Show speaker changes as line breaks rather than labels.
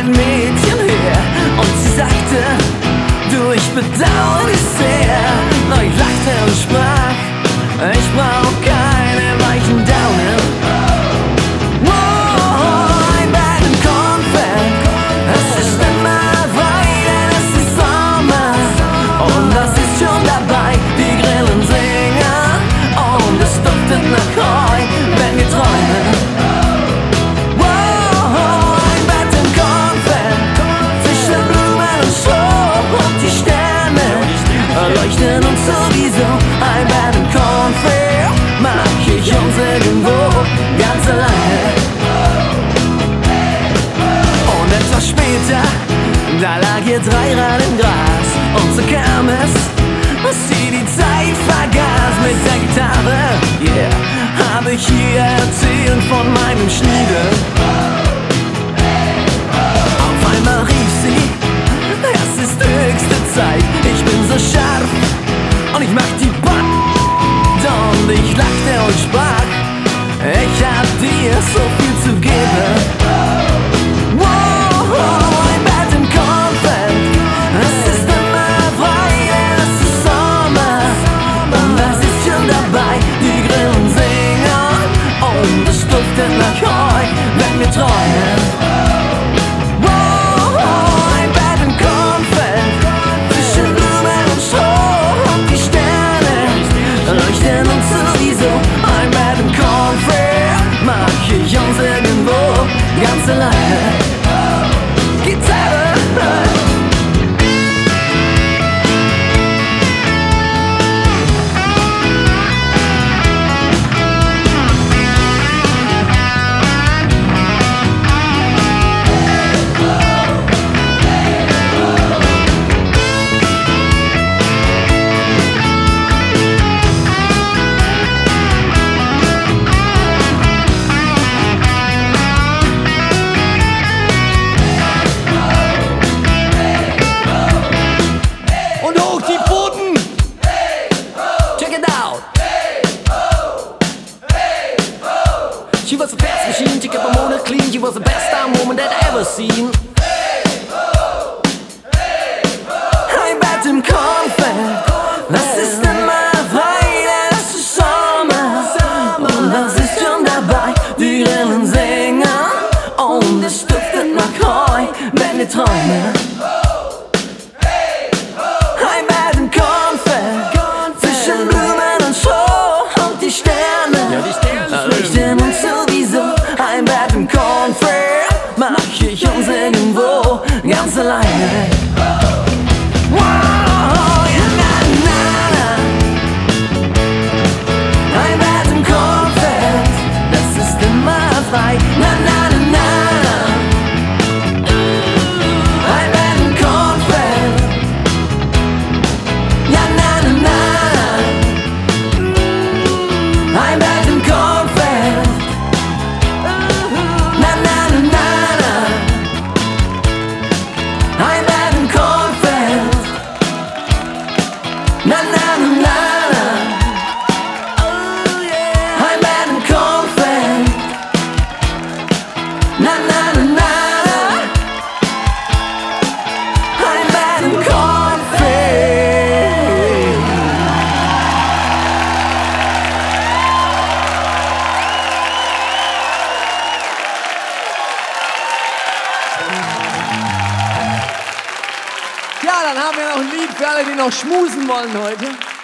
ein Mädchen her und sie sagte, du, ich bedauere dich sehr. Doch ich lachte und sprach, ich brauch keine weichen Daumen. Oh, ein Bett im Konfekt, es ist immer weiter, es ist Sommer und das ist schon dabei. Die Grillen singen und es duftet nach Heu, wenn wir träumen. Leuchten uns sowieso ein Bett im Cornfield, mach ich uns irgendwo ganz alleine. Und etwas später, da lag ihr Dreirad im Gras und so kam es, dass sie die Zeit vergaß. Mit der Gitarre, yeah, habe ich ihr erzählt von meinem Schniedel. Auf einmal rief sie, es ist höchste Zeit, ich bin so scharf und ich mach die Band. Und ich lachte und sprach, ich hab dir so viel zu geben. Wow, ein Bett im Konfekt, es ist immer frei, es ist Sommer und das ist schon dabei. Die Grillen singen und es duftet nach Heu, wenn wir träumen. Ganz alleine. Gitarre. She was a fast machine, she kept her motor clean. She was the best time woman that I ever seen. Ein Bett im Konfekt, das ist immer frei, das ist Sommer und das ist schon dabei. Die Grillen singen und es duftet nach Heu, wenn wir träumen. Ein Bett im Konfekt, zwischen Blumen und Stroh und die Sterne, ja, die Sterne leuchten uns sowieso. Ein Bett im Cornfield, mach ich uns irgendwo ganz alleine. Wow, ja, na, na, na. Ein Bett im Cornfield, das ist immer frei. Na, na, na, na, na. Ein Bett im Cornfield, ja, na, na, na, na. Ein Bett im Cornfield. Na, na, na, na, na. Ein Bett im Cornfield. Na, na, na, na, na. Oh yeah. Ein Bett im Cornfield. Na, na, na, na, na. Ein Bett im Cornfield.
Ja, dann haben wir noch ein Lied für alle, die noch schmusen wollen heute.